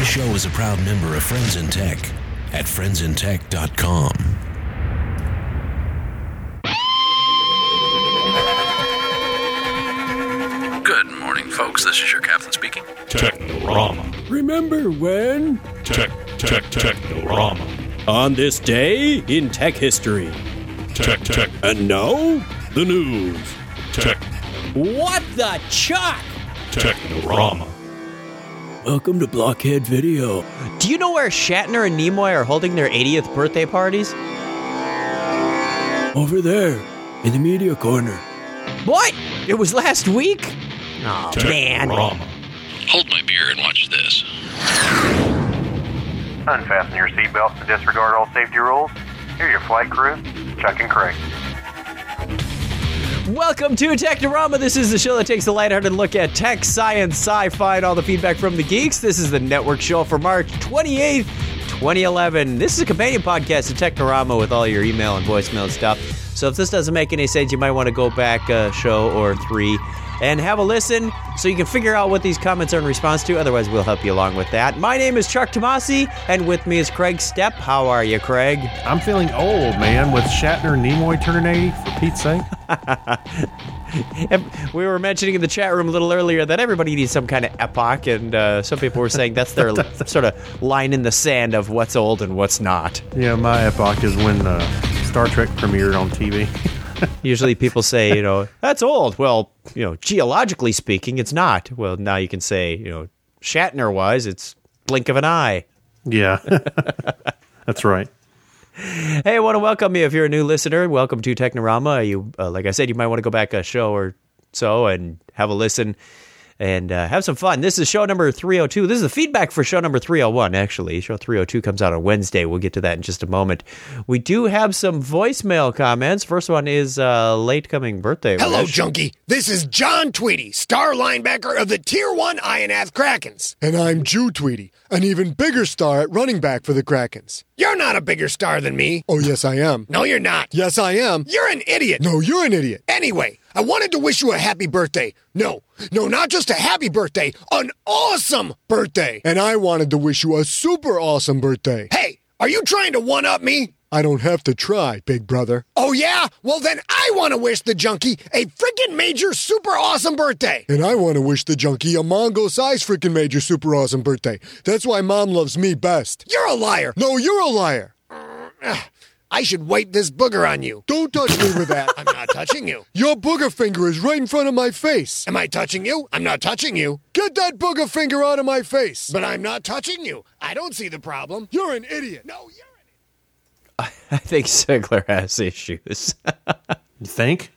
show is a proud member of Friends in Tech at friendsintech.com. Good morning, folks. This is your captain speaking. Technorama. Remember when? Technorama. On this day in tech history. Tech. And now, the news. Tech. What the chuck? Technorama. Welcome to Blockhead Video. Do you know where Shatner and Nimoy are holding their 80th birthday parties? Over there, in the media corner. What? It was last week? Oh, man. Technorama. Hold my beer and watch this. Unfasten your seatbelts and disregard all safety rules. Here are your flight crew, Chuck and Craig. Welcome to Technorama. This is the show that takes a lighthearted look at tech, science, sci-fi, and all the feedback from the geeks. This is the network show for March 28th, 2011. This is a companion podcast to Technorama with all your email and voicemail stuff. So if this doesn't make any sense, you might want to go back a show or three and have a listen so you can figure out what these comments are in response to. Otherwise, we'll help you along with that. My name is Chuck Tomasi, and with me is Craig Stepp. How are you, Craig? I'm feeling old, man, with Shatner and Nimoy turning 80, for Pete's sake. We were mentioning in the chat room a little earlier that everybody needs some kind of epoch, and some people were saying that's their sort of line in the sand of what's old and what's not. Yeah, my epoch is when Star Trek premiered on TV. Usually people say, that's old. Well, geologically speaking, it's not. Well, now you can say, Shatner-wise, it's blink of an eye. Yeah, that's right. Hey, I want to welcome you if you're a new listener. Welcome to Technorama. You, like I said, you might want to go back a show or so and have a listen and have some fun. This is show number 302. This is the feedback for show number 301, actually. Show 302 comes out on Wednesday. We'll get to that in just a moment. We do have some voicemail comments. First one is late coming birthday. Hello, wish. Junkie. This is John Tweedy, star linebacker of the Tier 1 Ionath Krakens. And I'm Jew Tweedy, an even bigger star at running back for the Krakens. You're not a bigger star than me. Oh, yes, I am. No, you're not. Yes, I am. You're an idiot. No, you're an idiot. Anyway, I wanted to wish you a happy birthday. No, not just a happy birthday, an awesome birthday. And I wanted to wish you a super awesome birthday. Hey, are you trying to one-up me? I don't have to try, big brother. Oh, yeah? Well, then I want to wish the Junkie a freaking major super awesome birthday. And I want to wish the Junkie a Mongo-sized freaking major super awesome birthday. That's why Mom loves me best. You're a liar. No, you're a liar. I should wipe this booger on you. Don't touch me with that. I'm not touching you. Your booger finger is right in front of my face. Am I touching you? I'm not touching you. Get that booger finger out of my face. But I'm not touching you. I don't see the problem. You're an idiot. No, you're an idiot. I think Sigler has issues. You think?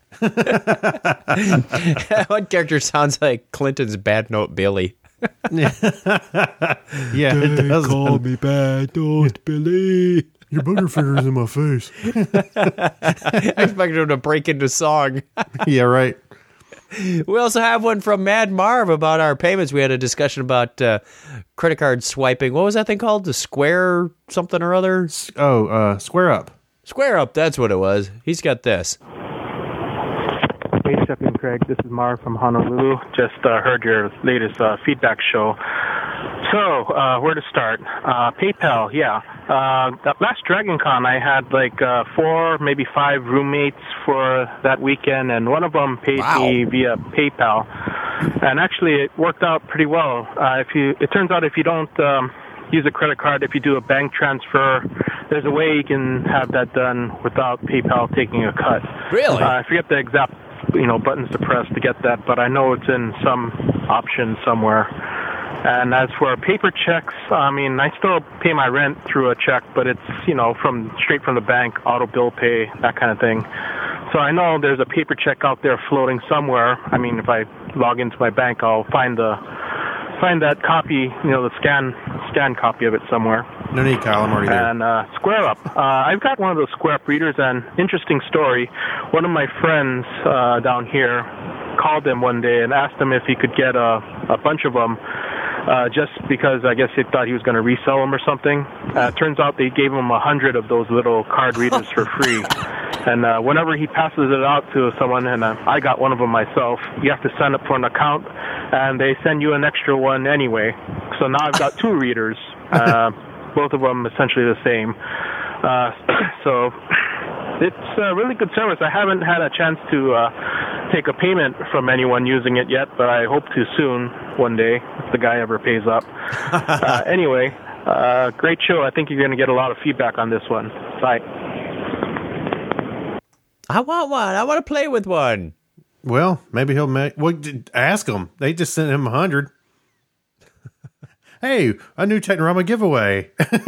One character sounds like Clinton's Bad Note Billy. Yeah, it does. Call me Bad Note Billy. Your booger finger's in my face. I expected him to break into song. Yeah, right. We also have one from Mad Marv about our payments. We had a discussion about credit card swiping. What was that thing called? The Square something or other? Square Up. Square Up, that's what it was. He's got this. Hey, Chuck and Craig. This is Marv from Honolulu. Just heard your latest feedback show. So, where to start? PayPal, yeah. That last Dragon Con, I had like 4, maybe 5 roommates for that weekend, and one of them paid me via PayPal. And actually, it worked out pretty well. It turns out if you don't use a credit card, if you do a bank transfer, there's a way you can have that done without PayPal taking a cut. Really? I forget the exact buttons to press to get that, but I know it's in some option somewhere. And as for paper checks, I still pay my rent through a check, but it's, straight from the bank, auto bill pay, that kind of thing. So I know there's a paper check out there floating somewhere. If I log into my bank, I'll find that copy, the scan copy of it somewhere. No need, Kyle. I'm already there. And Square Up. I've got one of those Square Up readers, and interesting story. One of my friends down here called him one day and asked him if he could get a bunch of them just because I guess they thought he was going to resell them or something. Turns out they gave him 100 of those little card readers for free. And whenever he passes it out to someone, and I got one of them myself, you have to sign up for an account, and they send you an extra one anyway. So now I've got 2 readers, both of them essentially the same. So it's a really good service. I haven't had a chance to take a payment from anyone using it yet, but I hope to soon, one day, if the guy ever pays up. Anyway, great show. I think you're going to get a lot of feedback on this one. Bye. I want one. I want to play with one. Well, maybe he'll make... Well, ask him. They just sent him 100. Hey, a new Technorama giveaway.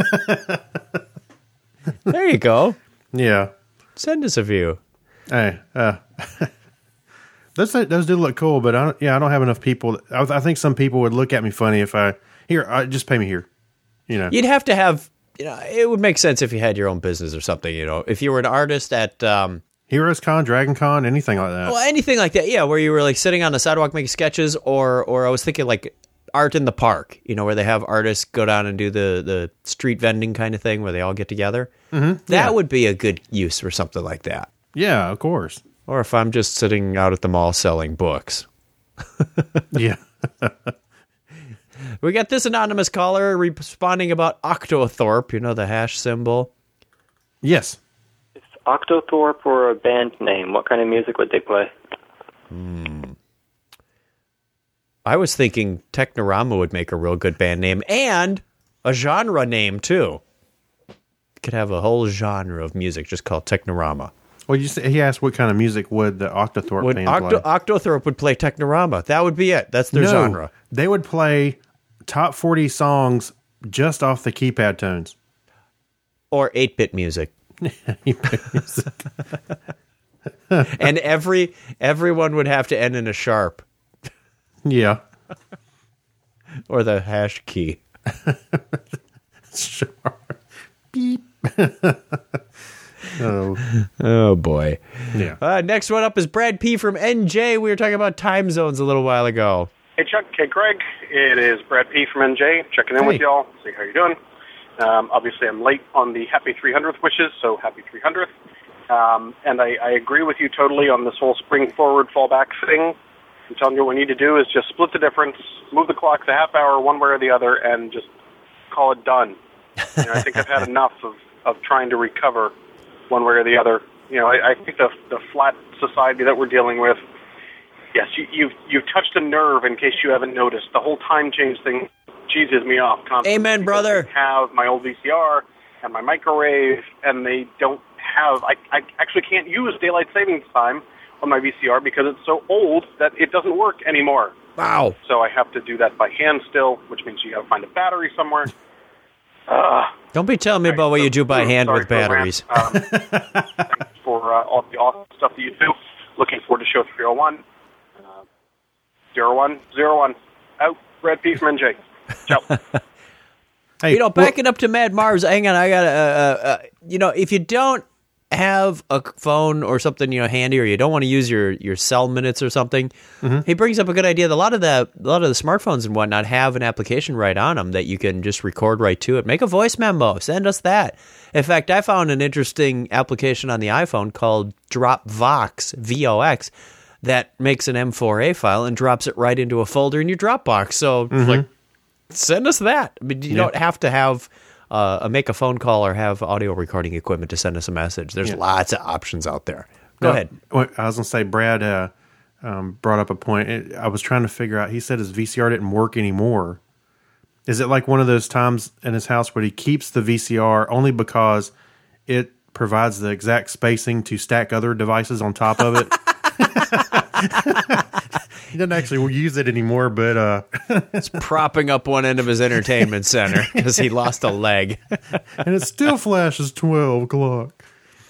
There you go. Yeah. Send us a few. Hey, those do look cool, but I don't have enough people. I think some people would look at me funny if just pay me here. You know, you'd have to have. You know, it would make sense if you had your own business or something. You know, if you were an artist at Heroes Con, Dragon Con, anything like that. Well, anything like that. Yeah, where you were like sitting on the sidewalk making sketches, or I was thinking like art in the park. You know, where they have artists go down and do the street vending kind of thing, where they all get together. Mm-hmm. That would be a good use for something like that. Yeah, of course. Or if I'm just sitting out at the mall selling books. Yeah. We got this anonymous caller responding about Octothorpe, you know, the hash symbol. Yes. Is Octothorpe or a band name? What kind of music would they play? I was thinking Technorama would make a real good band name and a genre name, too. Could have a whole genre of music just called Technorama. Well, he asked what kind of music would the Octothorpe band play. Octothorpe would play Technorama. That would be it. That's their genre. They would play top 40 songs just off the keypad tones. Or 8-bit music. 8-bit music. And everyone would have to end in a sharp. Yeah. Or the hash key. Sharp. Beep. Oh boy. Yeah. Next one up is Brad P. from NJ. We were talking about time zones a little while ago. Hey Chuck, hey Greg, it is Brad P. from NJ, checking in with y'all, see how you're doing. Obviously I'm late on the happy 300th wishes, so happy 300th. And I agree with you totally on this whole spring forward, fall back thing. I'm telling you what we need to do is just split the difference, move the clock the half hour one way or the other, and just call it done. You know, I think I've had enough of trying to recover one way or the other. You know, I think the flat society that we're dealing with, yes, you've touched a nerve in case you haven't noticed. The whole time change thing cheeses me off constantly. Amen, brother. I have my old VCR and my microwave, and they don't have... I actually can't use daylight savings time on my VCR because it's so old that it doesn't work anymore. Wow. So I have to do that by hand still, which means you got to find a battery somewhere. Don't be telling me about what you do by hand with batteries. Thanks for all the awesome stuff that you do. Looking forward to show 301. 0101. Out. Brad P. from NJ. Ciao. Hey, backing up to Mad Mars, hang on, I got if you don't have a phone or something, handy, or you don't want to use your cell minutes or something, he brings up a good idea. A lot of the smartphones and whatnot have an application right on them that you can just record right to it. Make a voice memo. Send us that. In fact, I found an interesting application on the iPhone called Dropvox, VOX, that makes an M4A file and drops it right into a folder in your Dropbox. So, send us that. I mean, you don't have to have make a phone call or have audio recording equipment to send us a message. There's lots of options out there. Go ahead. I was going to say, Brad brought up a point. I was trying to figure out, he said his VCR didn't work anymore. Is it like one of those times in his house where he keeps the VCR only because it provides the exact spacing to stack other devices on top of it? He doesn't actually use it anymore, but it's propping up one end of his entertainment center because he lost a leg. And it still flashes 12 o'clock.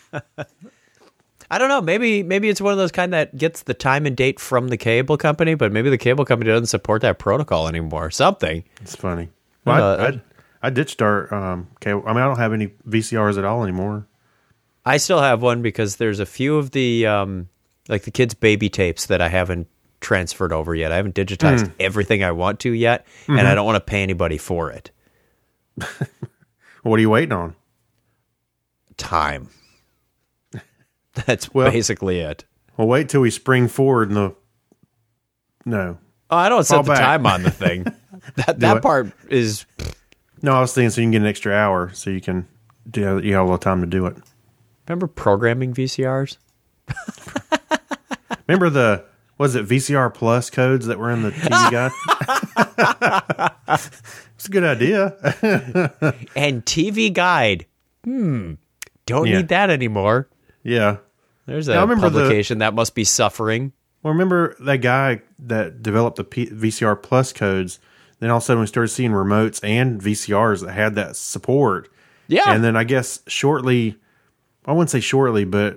I don't know. Maybe it's one of those kind that gets the time and date from the cable company, but maybe the cable company doesn't support that protocol anymore. Something. It's funny. Well, I ditched our cable. I mean, I don't have any VCRs at all anymore. I still have one because there's a few of the like the kids' baby tapes that I haven't transferred over yet. I haven't digitized everything I want to yet, and I don't want to pay anybody for it. What are you waiting on? Time. That's basically it. Well, wait till we spring forward No. Oh, I don't set the time on the thing. That part is. No, I was thinking so you can get an extra hour, so you can you have a little time to do it. Remember programming VCRs? Remember was it VCR Plus codes that were in the TV guide? It's a good idea. And TV guide. Don't need that anymore. Yeah. There's a publication that must be suffering. Well, remember that guy that developed the VCR Plus codes? Then all of a sudden we started seeing remotes and VCRs that had that support. Yeah. And then I guess shortly, I wouldn't say shortly, but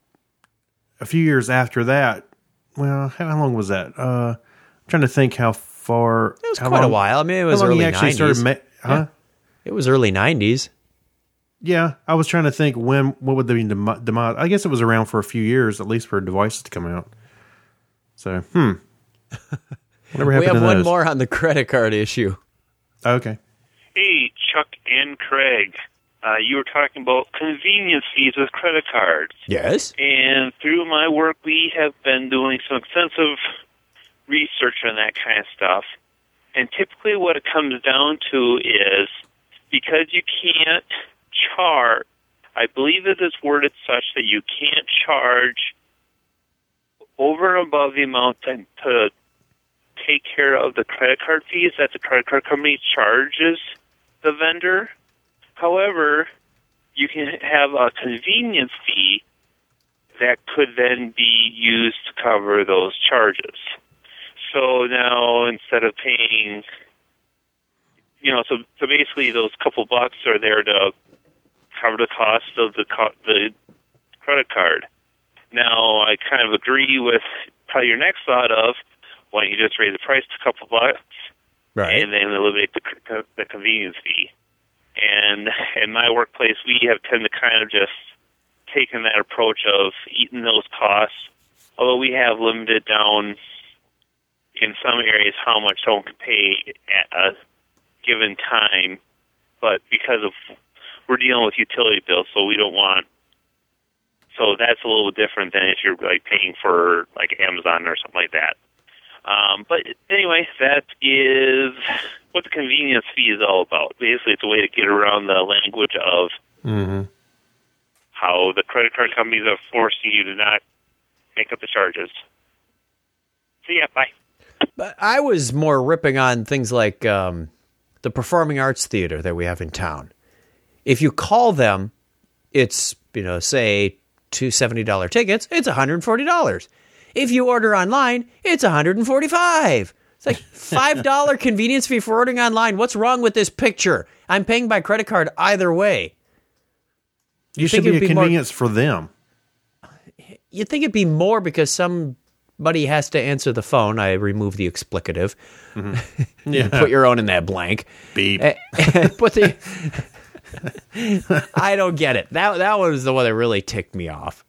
a few years after that, well, how long was that? I'm trying to think how far. It was quite a while. I mean, it was early 90s. Huh? It was early 90s. Yeah, I was trying to think what would they be demise? I guess it was around for a few years, at least for devices to come out. So, whatever happened to those? We have one more on the credit card issue. Okay. Hey, Chuck and Craig. You were talking about convenience fees with credit cards. Yes. And through my work, we have been doing some extensive research on that kind of stuff. And typically what it comes down to is because you can't charge, I believe it is worded such that you can't charge over and above the amount to take care of the credit card fees that the credit card company charges the vendor. However, you can have a convenience fee that could then be used to cover those charges. So now instead of paying, so basically those couple bucks are there to cover the cost of the credit card. Now, I kind of agree with probably your next thought of why don't you just raise the price to a couple bucks, right, and then eliminate the convenience fee. And in my workplace, we have tended to kind of just taken that approach of eating those costs, although we have limited down in some areas how much someone can pay at a given time, but because of we're dealing with utility bills, so we don't want. So that's a little different than if you're like paying for like Amazon or something like that. But anyway, that is what the convenience fee is all about. Basically, it's a way to get around the language of how the credit card companies are forcing you to not make up the charges. So yeah, bye. But I was more ripping on things like the Performing Arts Theater that we have in town. If you call them, it's, say $270 tickets, it's $140. If you order online, it's $145. It's like $5 convenience fee for ordering online. What's wrong with this picture? I'm paying by credit card either way. You should be a convenience for them. You'd think it'd be more because somebody has to answer the phone. I remove the explicative. Mm-hmm. Yeah. Put your own in that blank. Beep. Put the... I don't get it. That was the one that really ticked me off.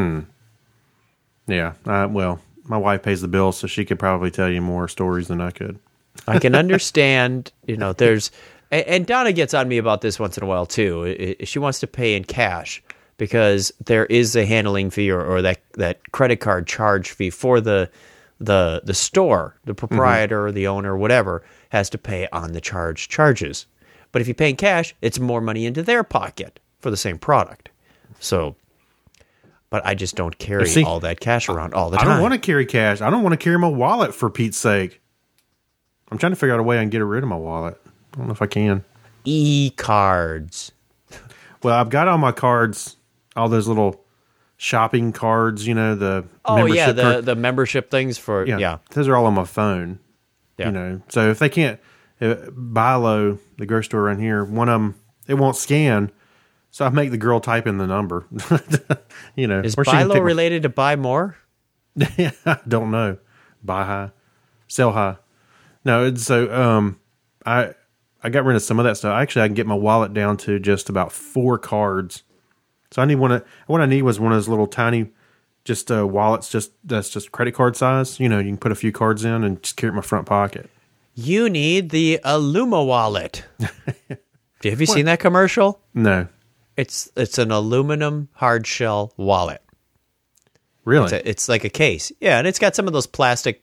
Yeah. Well, my wife pays the bill, so she could probably tell you more stories than I could. I can understand, there's... And Donna gets on me about this once in a while, too. She wants to pay in cash because there is a handling fee or that credit card charge fee for the store. The proprietor or the owner, whatever, has to pay on the charges. But if you pay in cash, it's more money into their pocket for the same product. So, but I just don't carry all that cash around all the time. I don't want to carry cash. I don't want to carry my wallet, for Pete's sake. I'm trying to figure out a way I can get rid of my wallet. I don't know if I can. E-cards. Well, I've got all my cards, all those little shopping cards, the membership card. The membership things for, Those are all on my phone, So if they can't, Bilo, the grocery store around here, one of them, it won't scan, so I make the girl type in the number. Is Bilo related to buy more? I don't know. Buy high, sell high. No, so I got rid of some of that stuff. Actually, I can get my wallet down to just about 4 cards. So I need what I need was one of those little tiny, just wallets, that's just credit card size. You can put a few cards in and just carry it in my front pocket. You need the Illuma wallet. Have you seen that commercial? No. It's an aluminum hard shell wallet. Really? It's like a case. Yeah, and it's got some of those plastic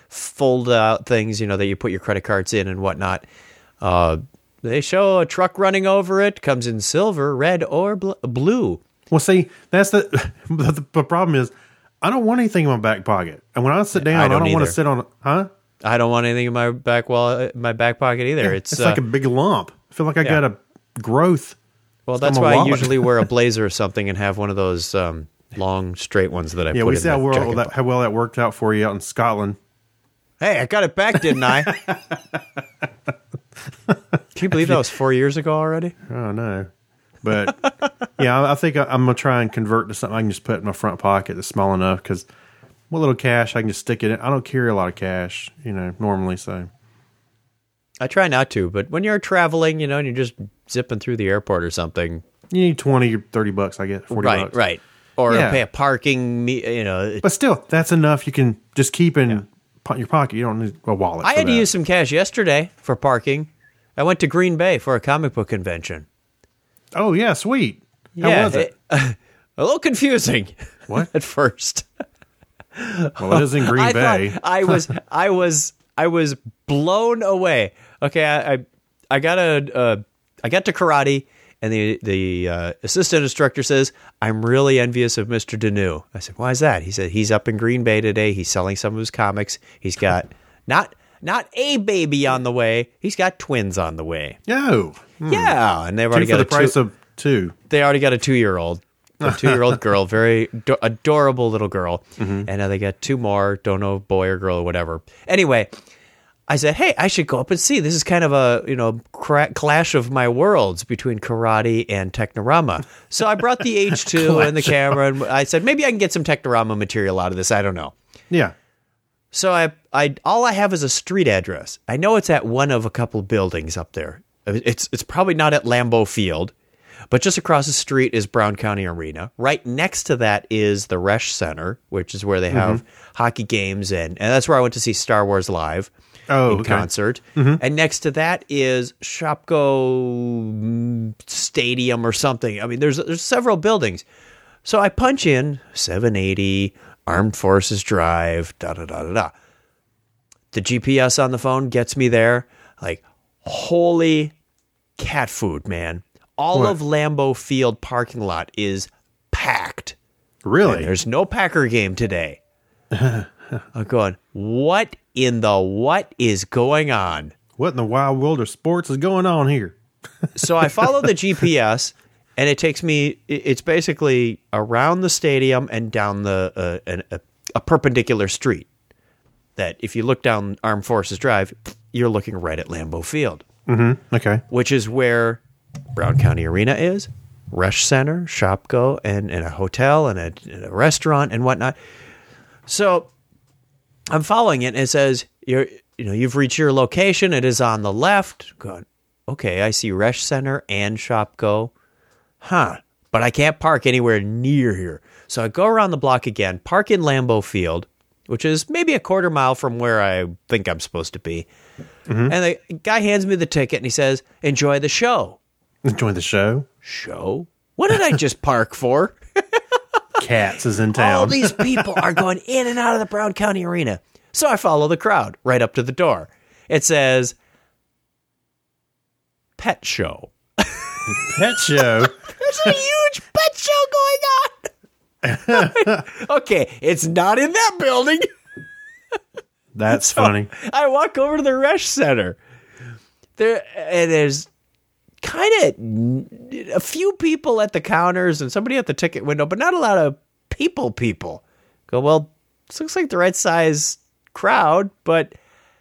fold out things, that you put your credit cards in and whatnot. They show a truck running over it, comes in silver, red, or blue. Well, see, that's the problem is I don't want anything in my back pocket. And when I sit down, I don't want to sit on, I don't want anything in my back pocket either. Yeah, it's like a big lump. I feel like I got a growth. Well, that's why I usually wear a blazer or something and have one of those long, straight ones that I put in. Yeah, we see how well that worked out for you out in Scotland. Hey, I got it back, didn't I? Can you believe that was 4 years ago already? Oh, no. But, yeah, I think I'm going to try and convert to something I can just put in my front pocket that's small enough because what little cash I can just stick it in. I don't carry a lot of cash, normally, so. I try not to, but when you're traveling, and you're just zipping through the airport or something. You need 20 or 30 bucks, I guess, 40 bucks. Right. Or pay a parking, But still, that's enough you can just keep in your pocket. You don't need a wallet. I had to use some cash yesterday for parking. I went to Green Bay for a comic book convention. Oh, yeah, sweet. How was it? A little confusing. What? At first. Well, it is in Green Bay. I was blown away. Okay, I got to karate, and the assistant instructor says, "I'm really envious of Mr. Deneau." I said, "Why is that?" He said, "He's up in Green Bay today. He's selling some of his comics. He's got not a baby on the way. He's got twins on the way." Oh, yeah, and they've already got the price of two. They already got a 2-year-old. A 2-year-old girl, very adorable little girl. Mm-hmm. And now they got 2 more, don't know boy or girl or whatever. Anyway, I said, hey, I should go up and see. This is kind of a clash of my worlds between karate and Technorama. So I brought the H2 and the camera, and I said, maybe I can get some Technorama material out of this. I don't know. Yeah. So I all I have is a street address. I know it's at one of a couple buildings up there. It's probably not at Lambeau Field. But just across the street is Brown County Arena. Right next to that is the Resch Center, which is where they have hockey games, and that's where I went to see Star Wars Live in concert. Mm-hmm. And next to that is Shopko Stadium or something. I mean, there's several buildings. So I punch in 780 Armed Forces Drive, da-da-da-da-da. The GPS on the phone gets me there. Like, holy cat food, man. All of Lambeau Field parking lot is packed. Really? And there's no Packer game today. I'm going, what is going on? What in the wild world of sports is going on here? So I follow the GPS, and it takes me, it's basically around the stadium and down a perpendicular street. That if you look down Armed Forces Drive, you're looking right at Lambeau Field. Mm-hmm. Okay. Which is where Brown County Arena is, Resch Center, Shopko, and a hotel and a restaurant and whatnot. So I'm following it, and it says you've reached your location. It is on the left. Going, okay, I see Resch Center and Shopko. But I can't park anywhere near here. So I go around the block again, park in Lambeau Field, which is maybe a quarter mile from where I think I'm supposed to be. Mm-hmm. And the guy hands me the ticket, and he says, "Enjoy the show." Enjoy the show? Show? What did I just park for? Cats is in town. All these people are going in and out of the Brown County Arena. So I follow the crowd right up to the door. It says, pet show. Pet show? There's a huge pet show going on. Okay, it's not in that building. That's funny. I walk over to the Resch Center. There's kind of a few people at the counters and somebody at the ticket window, but not a lot of people. Go, well, this looks like the right size crowd, but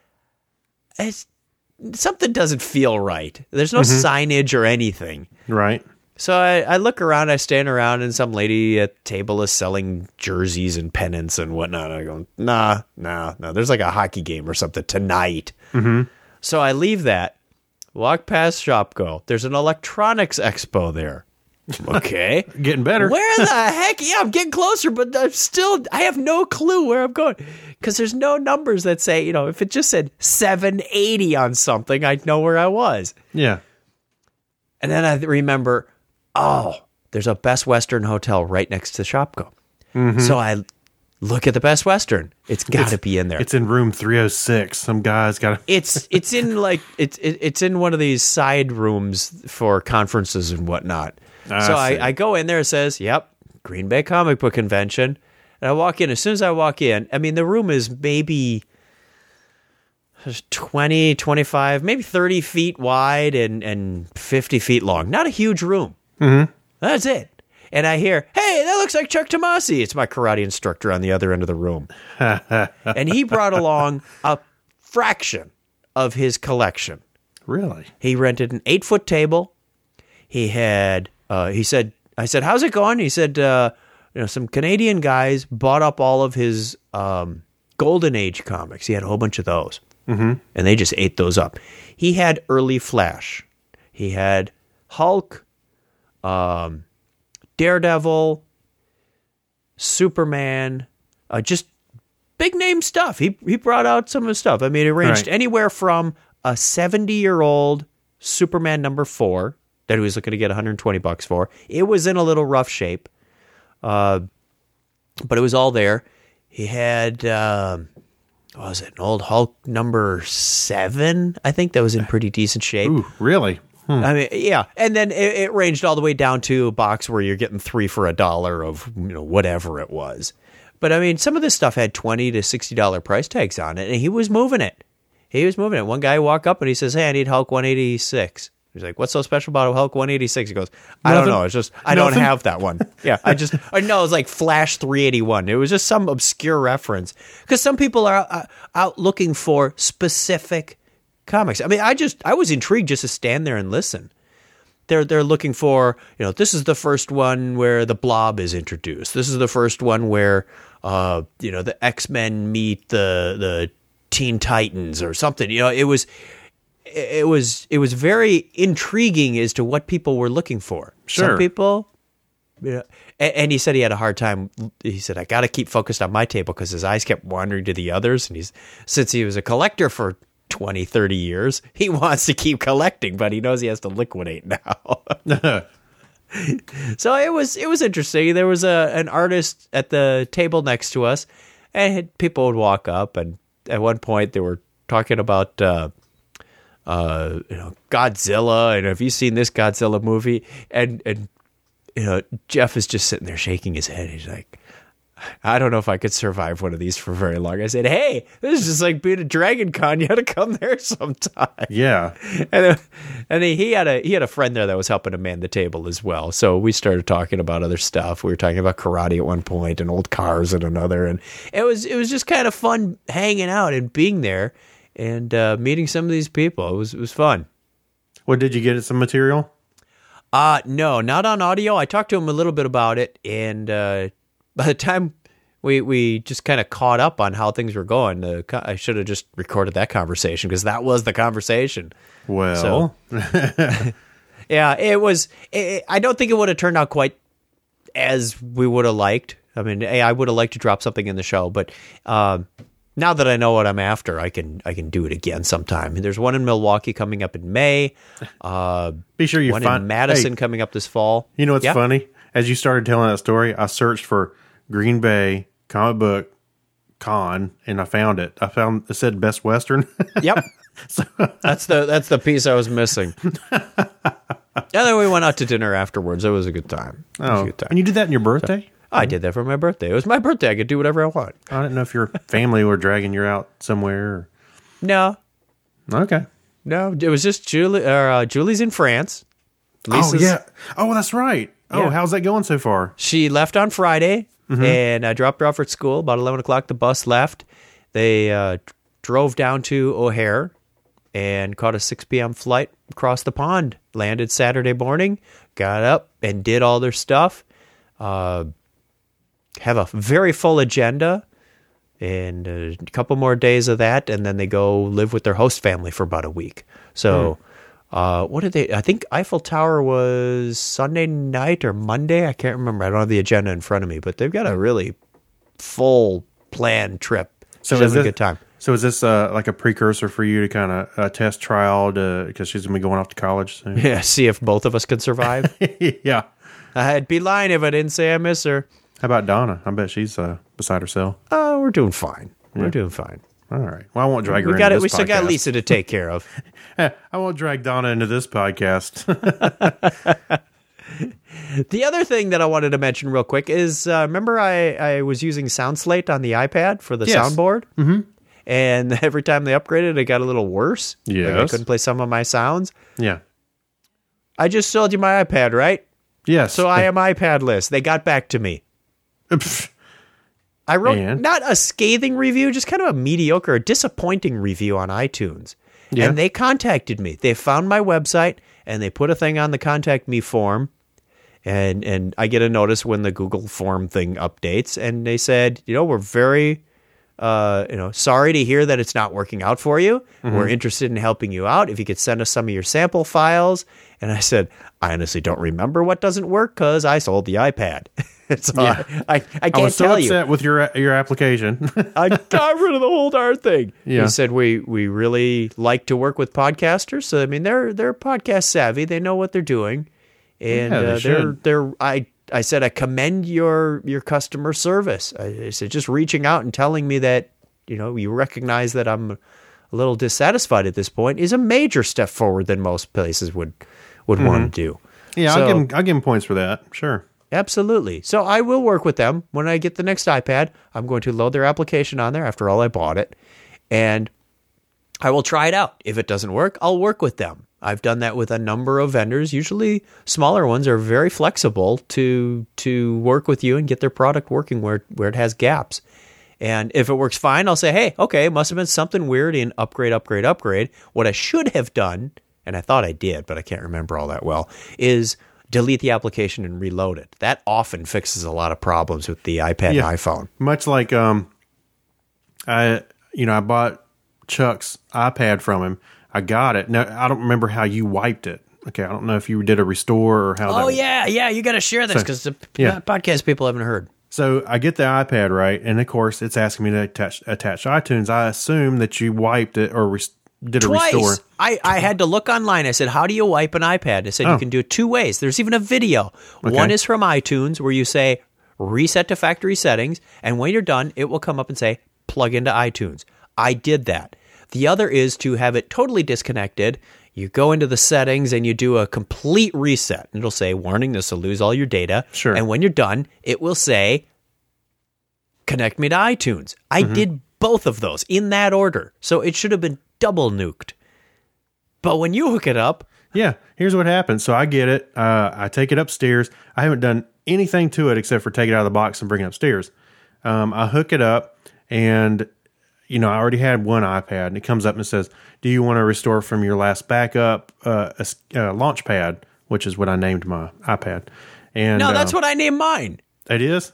something doesn't feel right. There's no signage or anything. Right. So I look around, I stand around, and some lady at the table is selling jerseys and pennants and whatnot. I go, nah, there's like a hockey game or something tonight. Mm-hmm. So I leave that. Walk past Shopko. There's an electronics expo there. Okay. Getting better. Where the heck? Yeah, I'm getting closer, but I have no clue where I'm going. Because there's no numbers that say, if it just said 780 on something, I'd know where I was. Yeah. And then I remember, there's a Best Western Hotel right next to Shopko. Mm-hmm. So I look at the Best Western. It's got to be in there. It's in room 306. Some guy's got to. It's in like it's in one of these side rooms for conferences and whatnot. I go in there. It says, "Yep, Green Bay Comic Book Convention," and I walk in. As soon as I walk in, I mean, the room is maybe 20, 25, maybe 30 feet wide and 50 feet long. Not a huge room. Mm-hmm. That's it. And I hear, "Hey, that looks like Chuck Tomasi." It's my karate instructor on the other end of the room. And he brought along a fraction of his collection. Really? He rented an 8-foot table. He had, I said, "How's it going?" He said, some Canadian guys bought up all of his Golden Age comics. He had a whole bunch of those. Mm-hmm. And they just ate those up. He had early Flash. He had Hulk, Daredevil, Superman, just big name stuff. He brought out some of his stuff. I mean, it ranged anywhere from a 70-year-old Superman number 4 that he was looking to get $120 for. It was in a little rough shape, but it was all there. He had, what was it, an old Hulk number 7, I think, that was in pretty decent shape. Ooh, really? I mean, yeah. And then it ranged all the way down to a box where you're getting 3 for $1 of, whatever it was. But I mean, some of this stuff had $20 to $60 price tags on it, and he was moving it. One guy walked up and he says, "Hey, I need Hulk 186. He's like, "What's so special about Hulk 186? He goes, "I don't know. It's just, I don't have that one." Yeah, I know it's like Flash 381. It was just some obscure reference. Because some people are out looking for specific comics. I mean, I was intrigued just to stand there and listen. They're looking for, this is the first one where the Blob is introduced. This is the first one where, the X-Men meet the Teen Titans or something. It was very intriguing as to what people were looking for. Sure. Some people, and he said he had a hard time. He said, "I got to keep focused on my table," because his eyes kept wandering to the others. And since he was a collector for 20, 30 years, he wants to keep collecting, but he knows he has to liquidate now. So it was interesting. There was an artist at the table next to us, and people would walk up, and at one point they were talking about Godzilla, and have you seen this Godzilla movie? And Jeff is just sitting there shaking his head. He's like, "I don't know if I could survive one of these for very long." I said, "Hey, this is just like being at Dragon Con. You had to come there sometime." Yeah. And he had a friend there that was helping him man the table as well. So we started talking about other stuff. We were talking about karate at one point and old cars at another. And it was just kind of fun hanging out and being there and meeting some of these people. It was fun. What, did you get some material? No, not on audio. I talked to him a little bit about it, and by the time we just kind of caught up on how things were going, I should have just recorded that conversation, because that was the conversation. Well, yeah, it was. I don't think it would have turned out quite as we would have liked. I mean, I would have liked to drop something in the show, but now that I know what I'm after, I can do it again sometime. There's one in Milwaukee coming up in May. Be sure you one find in Madison coming up this fall. You know what's funny? As you started telling that story, I searched for Green Bay Comic Book Con, and I found it. It said Best Western. Yep. So, that's the piece I was missing. And then we went out to dinner afterwards. It was a good time. And you did that on your birthday? I did that for my birthday. It was my birthday. I could do whatever I want. I didn't know if your family were dragging you out somewhere. No. Okay. No, it was just Julie's in France. Lisa's, Oh, that's right. Oh, Yeah. How's that going so far? She left on Friday, and I dropped her off at school. About 11 o'clock, the bus left. They drove down to O'Hare and caught a 6 p.m. flight across the pond. Landed Saturday morning, got up and did all their stuff. Have a very full agenda, and a couple more days of that, and then they go live with their host family for about a week. So what did they, I think Eiffel Tower was Sunday night or Monday. I can't remember. I don't have the agenda in front of me, but they've got a really full planned trip. So she's having a good time. So is this like a precursor for you to kind of test trial because she's going to be going off to college soon? Yeah, see if both of us can survive. Yeah. I'd be lying if I didn't say I miss her. How about Donna? I bet she's beside herself. We're doing fine. Yeah. We're doing fine. All right. Well, I won't drag her We into got it. this We still got podcast. Lisa to take care of. I won't drag Donna into this podcast. The other thing that I wanted to mention real quick is, remember I was using SoundSlate on the iPad for the soundboard? Mm-hmm. And every time they upgraded, it got a little worse. Yes. Like I couldn't play some of my sounds. Yeah. I just sold you my iPad, right? Yes. So I am iPadless. They got back to me. I wrote not a scathing review, just kind of a mediocre, a disappointing review on iTunes. Yeah. And they contacted me. They found my website and they put a thing on the contact me form. And I get a notice when the Google form thing updates. And they said, we're very, sorry to hear that it's not working out for you. Mm-hmm. We're interested in helping you out. If you could send us some of your sample files. And I said, I honestly don't remember what doesn't work because I sold the iPad. So I can't I was so tell you. upset with your application. I got rid of the whole darn thing. Yeah. He said we really like to work with podcasters. So I mean they're podcast savvy. They know what they're doing. And I said I commend your customer service. I said just reaching out and telling me that you recognize that I'm a little dissatisfied at this point is a major step forward than most places would want to do. Yeah, So, I'll give him points for that. Sure. Absolutely. So I will work with them. When I get the next iPad, I'm going to load their application on there. After all, I bought it. And I will try it out. If it doesn't work, I'll work with them. I've done that with a number of vendors. Usually smaller ones are very flexible to work with you and get their product working where it has gaps. And if it works fine, I'll say, hey, okay, it must have been something weird in upgrade. What I should have done, and I thought I did, but I can't remember all that well, is delete the application and reload it. That often fixes a lot of problems with the iPad and iPhone. Much like I bought Chuck's iPad from him. I got it. Now I don't remember how you wiped it. Okay, I don't know if you did a restore or how. Oh yeah, you got to share this because the podcast people haven't heard. So I get the iPad right, and of course it's asking me to attach iTunes. I assume that you wiped it or did Twice. a restore. I had to look online. I said, how do you wipe an iPad? I said, you can do it two ways. There's even a video. Okay. One is from iTunes where you say, reset to factory settings. And when you're done, it will come up and say, plug into iTunes. I did that. The other is to have it totally disconnected. You go into the settings and you do a complete reset. And it'll say, warning, this will lose all your data. Sure. And when you're done, it will say, connect me to iTunes. I did both of those in that order. So it should have been double nuked. But when you hook it up... Yeah, here's what happens. So I get it. I take it upstairs. I haven't done anything to it except for take it out of the box and bring it upstairs. I hook it up, and I already had one iPad, and it comes up and says, do you want to restore from your last backup Launchpad, which is what I named my iPad. And no, that's what I named mine. It is?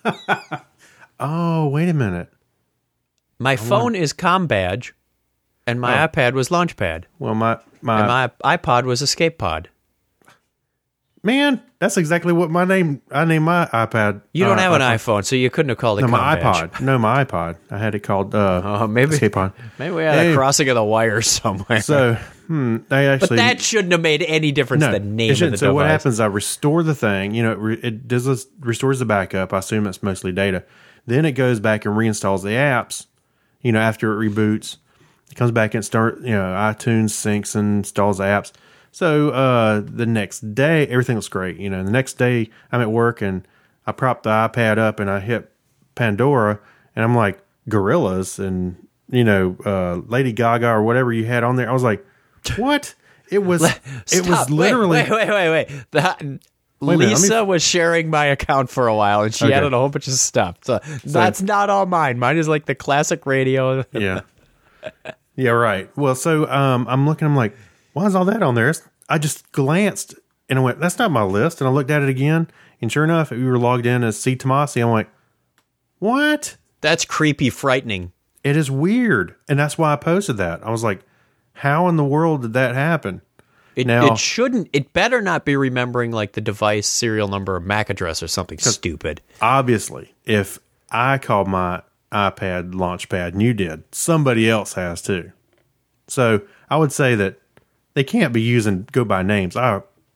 Oh, wait a minute. My phone is ComBadge, and my iPad was Launchpad. Well, my iPod was Escape Pod. Man, that's exactly what I named my iPad. You don't have an iPhone, so you couldn't have called it my ComBadge. iPod. No, my iPod. I had it called maybe Escape Pod. Maybe we had a crossing of the wires somewhere. So, they actually... But that shouldn't have made any difference in the name of the device. So what happens, I restore the thing. It restores the backup. I assume it's mostly data. Then it goes back and reinstalls the apps, after it reboots. It comes back and iTunes syncs and installs the apps. So the next day, everything looks great. The next day I'm at work and I prop the iPad up and I hit Pandora and I'm like, Gorillaz and, Lady Gaga or whatever you had on there. I was like, what? It was literally. Wait. Lisa was sharing my account for a while, and she added a whole bunch of stuff. So that's not all mine. Mine is like the classic radio. Yeah. Yeah, right. Well, so I'm looking, I'm like, why is all that on there? I just glanced, and I went, that's not my list. And I looked at it again, and sure enough, we were logged in as C. Tomasi. I'm like, what? That's creepy, frightening. It is weird. And that's why I posted that. I was like, how in the world did that happen? It better not be remembering like the device serial number or MAC address or something stupid. Obviously, if I called my iPad Launchpad and you did, somebody else has too. So I would say that they can't be using go by names. I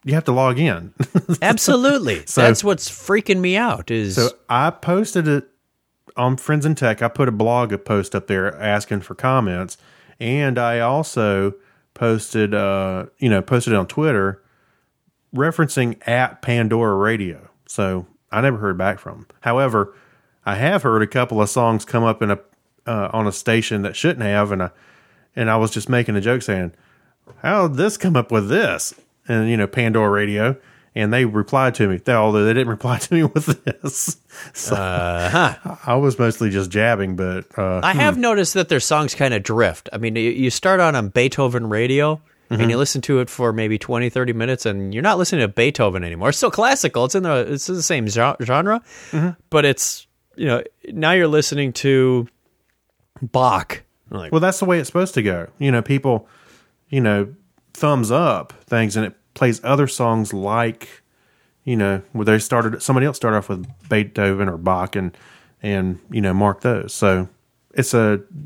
you have to log in. Absolutely. So- That's what's freaking me out is So I posted it on Friends in Tech. I put a blog post up there asking for comments, and I also posted, posted it on Twitter referencing at Pandora Radio. So I never heard back from them. However, I have heard a couple of songs come up in on a station that shouldn't have, and I was just making a joke saying, "How did this come up with this?" And Pandora Radio. And they replied to me, although they didn't reply to me with this. So I was mostly just jabbing, but I have noticed that their songs kind of drift. I mean, you start on Beethoven Radio, and you listen to it for maybe 20, 30 minutes, and you're not listening to Beethoven anymore. It's still classical. It's in the same genre, but it's, now you're listening to Bach. Well, that's the way it's supposed to go. People, thumbs up things, and it plays other songs like, where somebody else started off with Beethoven or Bach and mark those. So it's an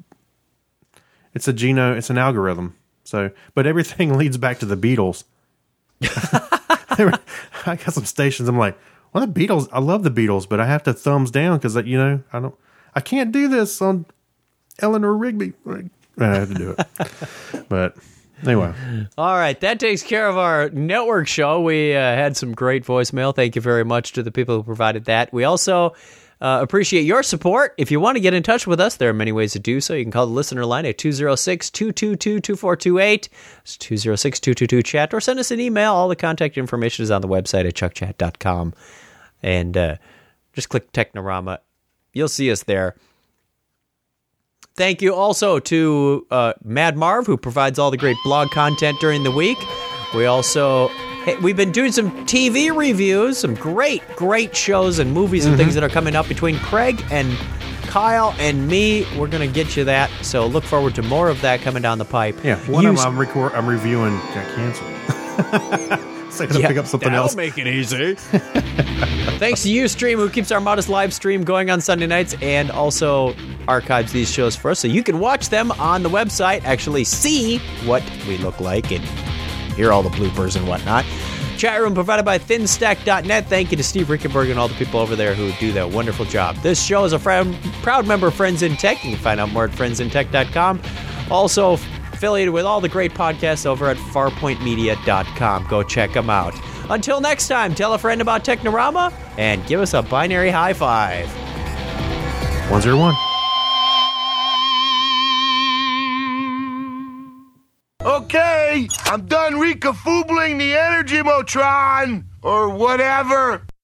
algorithm. So, but everything leads back to the Beatles. I got some stations. I'm like, well, the Beatles, I love the Beatles, but I have to thumbs down because I can't do this on Eleanor Rigby. I have to do it. But anyway. All right. That takes care of our network show. We had some great voicemail. Thank you very much to the people who provided that. We also appreciate your support. If you want to get in touch with us, there are many ways to do so. You can call the listener line at 206-222-2428. It's 206-222-CHAT, or send us an email. All the contact information is on the website at chuckchat.com. And just click Technorama. You'll see us there. Thank you also to Mad Marv, who provides all the great blog content during the week. We've been doing some TV reviews, some great shows and movies and things that are coming up between Craig and Kyle and me. We're going to get you that, so look forward to more of that coming down the pipe. Yeah, one of them I'm reviewing got canceled. So I got to pick up something else. That'll make it easy. Thanks to Ustream, who keeps our modest live stream going on Sunday nights and also archives these shows for us, so you can watch them on the website, actually see what we look like and hear all the bloopers and whatnot. Chat room provided by thinstack.net. Thank you to Steve Rickenberg and all the people over there who do that wonderful job. This show is a proud member of Friends in Tech. You can find out more at friendsintech.com. Also affiliated with all the great podcasts over at farpointmedia.com. Go check them out. Until next time, tell a friend about Technorama and give us a binary high five. 101. Okay, I'm done recafoobling the Energy Motron, or whatever.